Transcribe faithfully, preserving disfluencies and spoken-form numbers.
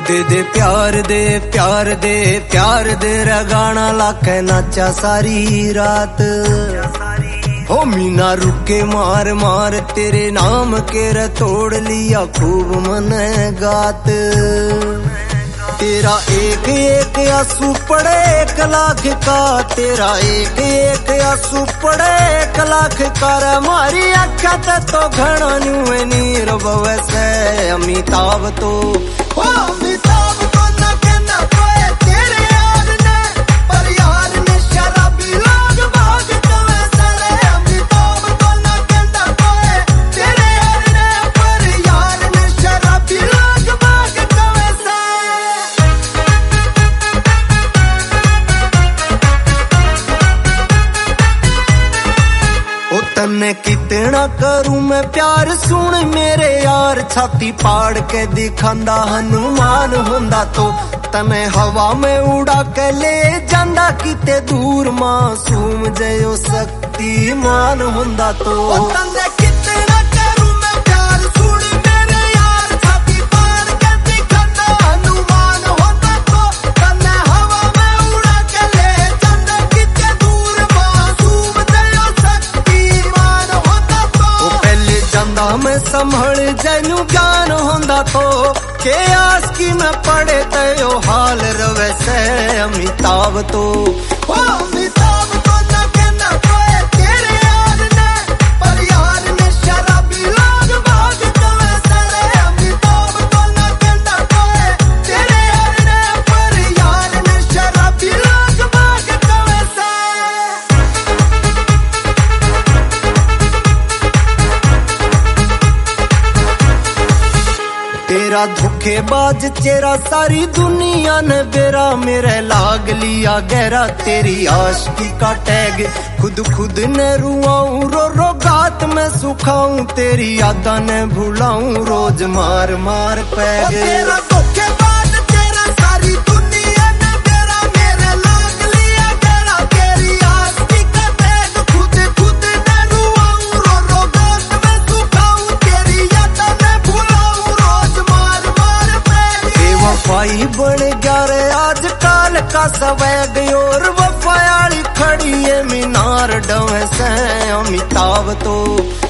दे दे प्यार दे प्यार दे प्यार दे रे गाना लाके नाचा सारी रात। हो मीना रुके मार मार तेरे नाम के रे तोड़ लिया खूब मन गात। तेरा एक एक आंसू पड़े एक लाख का, तेरा एक एक आंसू पड़े एक लाख का रे मारी आँखा ते तो घना न्यू नीर बवे से अमिताभ तो ओ अमिताभ तो ना कहना कोई तेरे यार ने, पर यार ने शराबी लोग भाग कवे सारे। अमिताभ तो ना कहना कोई तेरे यार ने, पर यार ने शराबी लोग भाग कवे सारे। ओ तन्ने कितना करूं मैं प्यार सुन मेरे यार, छाती पाड़ के दिखांदा हनुमान होंदा तो तने हवा में उड़ा के ले जांदा किते दूर मासूम जयो शक्तिमान होंदा तो। ओ तन्ने कितना करूं मैं प्यार सुन मेरे यार, छाती पाड़ के दिखांदा हनुमान होंदा तो तने हवा में उड़ा के ले जांदा किते दूर मासूम जयो शक्तिमान होंदा तो। ओ पहले जांदा मैं संभल जैनू ज्ञान होंदा तो, के आस की मैं पड़े तयो हाल रवे से अमिताभ तो ओ अमिताभ तो ना कहना कोई तेरे यार ने, पर यार ने शराबी लोग भाग कवे सारे। अमिताभ तो ना कहना कोई तेरे यार ने, पर यार ने शराबी लोग भाग कवे सारे। तेरा धोखेबाज चेहरा सारी दुनिया ने बेरा मेरे लाग लिया गहरा, तेरी आशिकी का टैग खुद खुद ने रुआऊं रो रो गात में सुखाऊं, तेरी यादा ने भुलाऊं रोज मार मार पैग। तेरा धोखेबाज चेहरा सारी दुनिया ने बेरा मेरे लाग लिया गहरा, तेरी आशिकी का टैग खुद खुद ने रुआऊं रो रो गात में सुखाऊं, तेरी यादा ने भुलाऊं रोज मार मार पैग। वफाई बन गया रे आज काल का सवैग, और वफायाली खड़ी है मीनार डवे से अमिताभ तो।